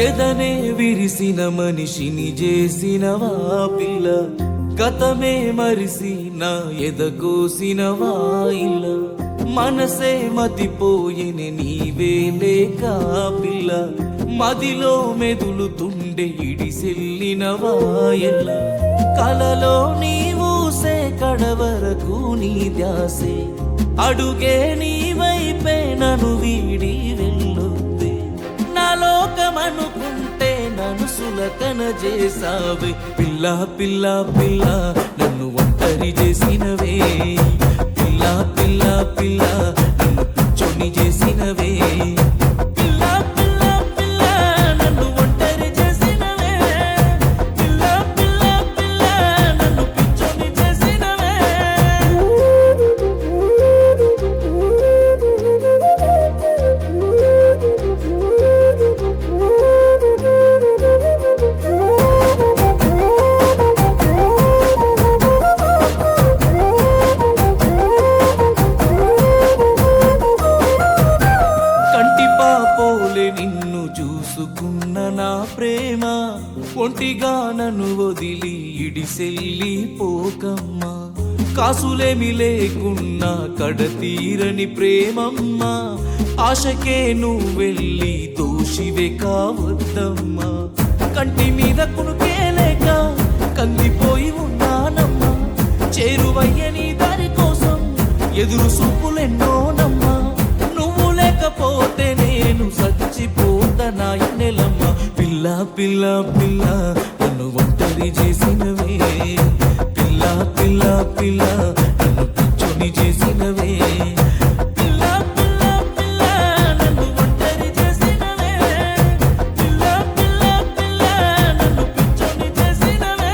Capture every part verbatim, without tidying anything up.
ఎదనే విరిసిన మనిషిని చేసినవా పిల్ల, గతమే మరిసి నా ఎదకోసినవా ఇల్ల, మనసే మతిపోయిన నీవే లేక పిల్ల, మదిలో మెదులుతుండే ఇడిసెల్లినవా ఎల్ల, కలలో నీవూసే కడవరకు నీ ధ్యాసే, అడుగే నీ వైపే నన్ను వీడి వెళ్ళొద్దే, నా లోకమనుకుంటే నన్ను సులకన చేసావే, పిల్ల పిల్ల పిల్ల నన్ను ఒంటరి చేసినవే, పిల్ల పిల్ల పిల్ల నన్ను పిచ్చోని చేసినవే, పిల్ల పిల్ల పిల్ల నన్ను ఒంటరి చేసినవే, పిల్ల పిల్ల పిల్ల నన్ను పిచ్చోని చేసినవే. నిన్ను చూసుకున్న నా ప్రేమ ఒంటిగా నన్ను వదిలి ఇడిసెల్లి పోకమ్మా, కాసులేమి లేకున్నా కడతీరని ప్రేమమ్మా, ఆశకే నువ్వు వెళ్ళి దోషివే కావద్దమ్మా, కంటి మీద కునుకే లేక కందిపోయి ఉన్నానమ్మా, చేరువయ్యని దారి కోసం ఎదురు సూపులెన్నోనమ్మా, నువ్వు లేకపోతే నేను చచ్చిపోతనా నెలమ్మ, పిల్ల పిల్ల పిల్ల నన్ను ఒంటరి చేసినవే, పిల్ల పిల్ల పిల్ల నన్ను పిచ్చోని చేసినవే, పిల్ల పిల్ల పిల్ల నన్ను ఒంటరి చేసినవే, పిల్ల పిల్ల పిల్ల నన్ను పిచ్చోని చేసినవే.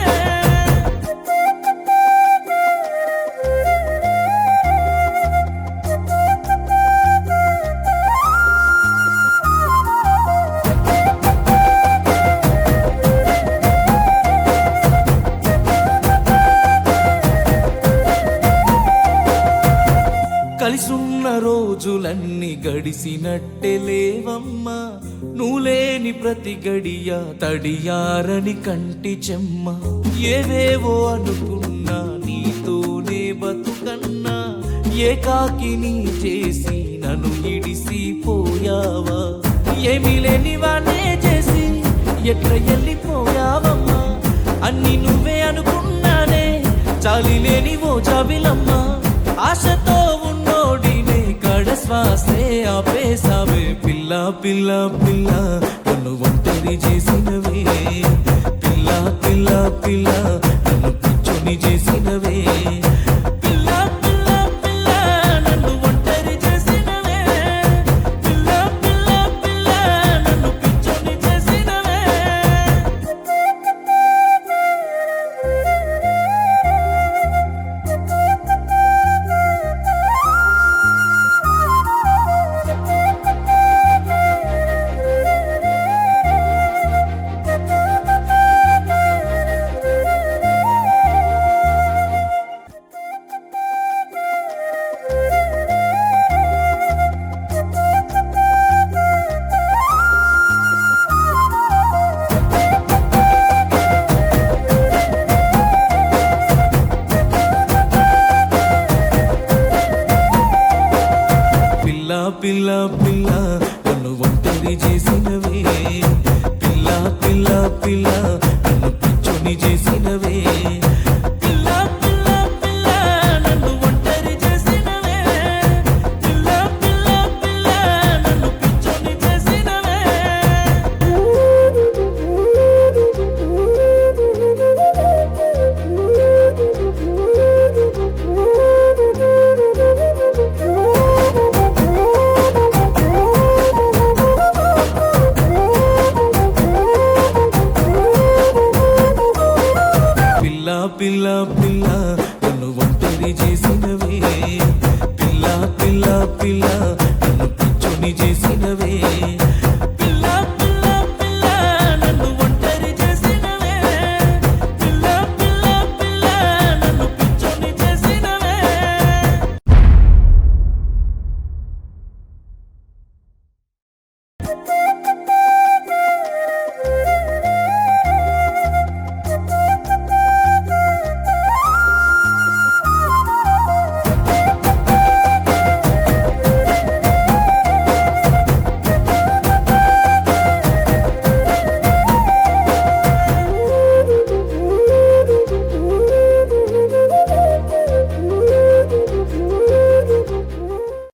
కలిసున్న రోజులన్నీ గడిసినట్టే లేవమ్మా, నువ్వు లేని ప్రతి గడియ తడియారని కంటి చెమ్మ, ఏవేవో అనుకున్నా నీతోనే బతుకన్నా, ఏకాకిని చేసి నన్ను ఇడిసిపోయావా, ఏమీ లేనివానే చేసి ఎట్లా వెళ్ళిపోయావమ్మా, అన్ని నువ్వే అనుకున్నానే చాలి లేని ఓ జాబిలమ్మా, ఆశతో ఉన్నోడినే కడ శ్వాసే ఆపేసావే, పిల్ల పిల్ల పిల్ల నన్ను ఒంటరి చేసినవే, పిల్ల పిల్ల పిల్ల నన్ను పిచ్చోని చేసినవే, పిల్ల పిల్ల పిల్ల నన్ను ఒంటరి చేసినవే, పిల్ల పిల్ల పిల్ల నన్ను పిచ్చోని చేసినవే. పిల్ల పిల్ల